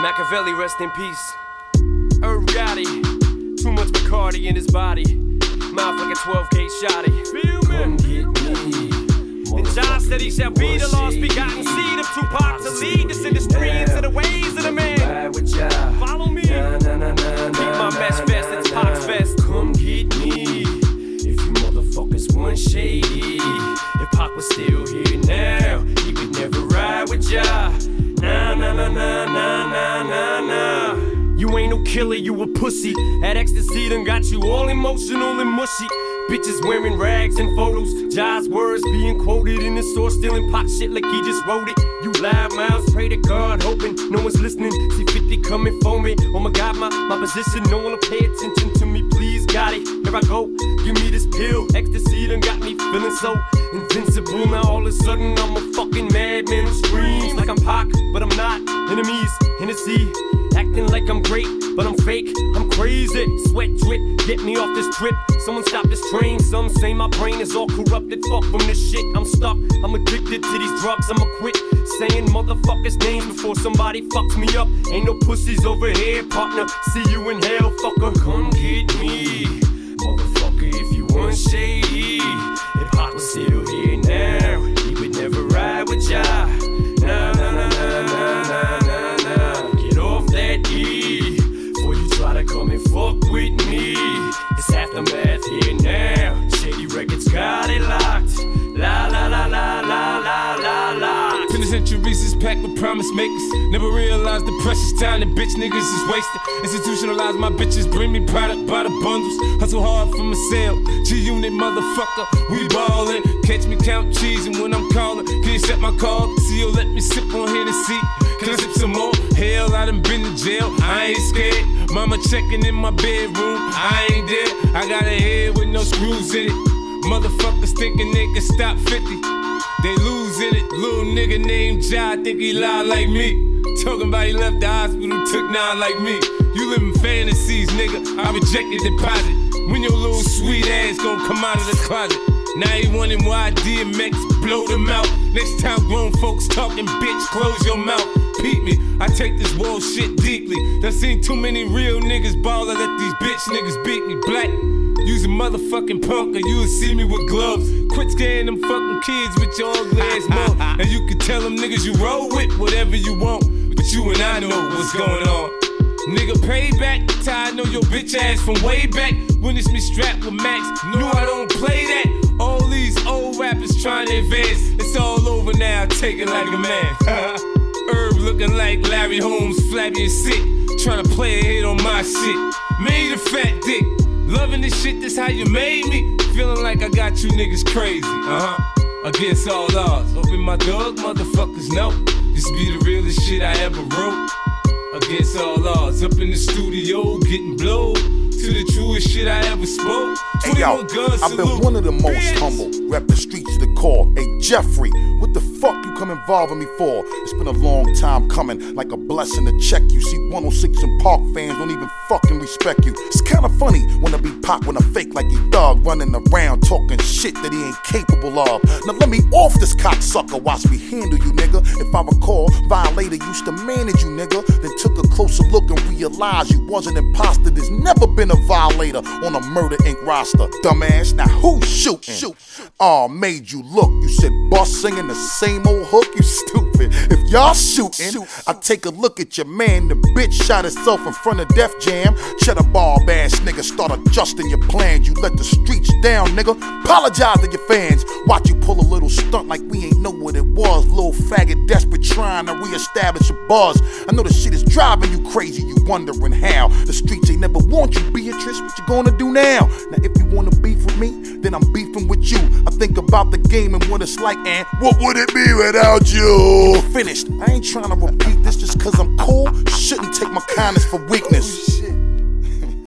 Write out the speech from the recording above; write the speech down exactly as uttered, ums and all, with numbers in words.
Machiavelli, rest in peace. Irv Gotti, too much Bacardi in his body. Mouth like a twelve gauge shotty. Come get me. And John said he shall be the lost begotten seed of Tupac to lead this industry into the ways of the man. Follow me. Keep my best vest, it's Pac's vest. Come get me. If you motherfuckers want shady, if Pac was still here now, he would never ride with ya. Nah, nah, nah, nah, nah, nah, nah, nah. You ain't no killer, you a pussy. That ecstasy done got you all emotional and mushy. Bitches wearing rags and photos. Jai's words being quoted in the store, stealing Pac shit like he just wrote it. You loud mouths, pray to God, hoping no one's listening. See fifty coming for me. Oh my God, my, my position, no one will pay attention to me. Please, Gotti, here I go. Give me this pill. Ecstasy done got me feeling so invincible. Now all of a sudden I'm a fucking madman who screams like I'm Pac, but I'm not. Enemies, Hennessy. Acting like I'm great, but I'm fake, I'm crazy. Sweat drip, get me off this trip. Someone stop this train. Some say my brain is all corrupted. Fuck from this shit, I'm stuck. I'm addicted to these drugs, I'ma quit saying motherfuckers' names before somebody fucks me up. Ain't no pussies over here, partner. See you in hell, fucker. Come get me, motherfucker, if you want shady. If Pac was still here now, he would never ride with ya. Nah, nah, nah, nah, nah, nah, nah, nah. Get off that E before you try to come and fuck with me. It's aftermath here now. Shady Records got it locked. La la la la la la la la. Penitentiaries is packed with promise makers. Never realized the precious time that bitch niggas is wasted. Institutionalized my bitches, bring me product by the bundles. Hustle hard for my sale. G-Unit motherfucker, we ballin'. Catch me count cheese and when I'm callin', can you accept my call? C E O let me sip on Hennessy. Can I sip some more? Hell, I done been to jail, I ain't scared. Mama checking in my bedroom, I ain't there. I got a head with no screws in it. Motherfuckers thinking they can stop fifty. They losing it. Little nigga named Jai think he lie like me. Talking about he left the hospital, took nine like me. You live in fantasies, nigga. I reject your deposit. When your little sweet ass gon' come out of the closet. Now he wanting why D M X blow them out. Next time grown folks talking, bitch, close your mouth. Peep me, I take this world shit deeply. Done seen too many real niggas ball. I let these bitch niggas beat me black. Use a motherfucking punk or you'll see me with gloves. Quit scaring them fucking kids with your ugly ass mouth. And you can tell them niggas you roll with whatever you want. But you and I know what's going on. Nigga, payback, that's how I know your bitch ass from way back. When it's me strapped with Max, knew I don't play that. All these old rappers trying to advance. It's all over now, take it like a man. Irv looking like Larry Holmes, flabby and sick. Trying to play a hit on my shit. Made a fat dick. Loving this shit, that's how you made me. Feeling like I got you niggas crazy, uh-huh. Against all odds. Open my dog, motherfuckers know. This be the realest shit I ever wrote. Against all odds. Up in the studio, getting blowed. To the truest shit I ever spoke. Hey yo, I've been one of the most bitch. humble. Rep the streets to the core. Hey Jeffrey, what the fuck you come involving me for? It's been a long time coming, like a blessing to check you. See one oh six and Park fans don't even fucking respect you. It's kinda funny when I be Pac when I fake like he dog running around talking shit that he ain't capable of. Now let me off this cocksucker, watch me handle you nigga. If I recall, Violator used to manage you nigga. Then took a closer look and realized you was an imposter. There's never been a violator on a Murder Incorporated roster. Dumbass, now who's shooting? Shoot. Aw, oh, made you look. You said boss singing the same old hook, you stupid. If y'all shooting, Shoot. I take a look at your man. The bitch shot herself in front of Def Jam. Cheddar barb ass nigga, start adjusting your plans. You let the streets down, nigga. Apologize to your fans. Watch you pull a little stunt like we ain't know what it was. Little faggot desperate trying to reestablish a buzz. I know the shit is driving you crazy. You wondering how the streets ain't never want you, Beatrice. What you gonna do now? Now if you wanna beef with me, then I'm beefing with you. I think about the game and what it's like, and what would it be without you? Finished. I ain't trying to repeat this just cause I'm cool. Shouldn't take my kindness for weakness.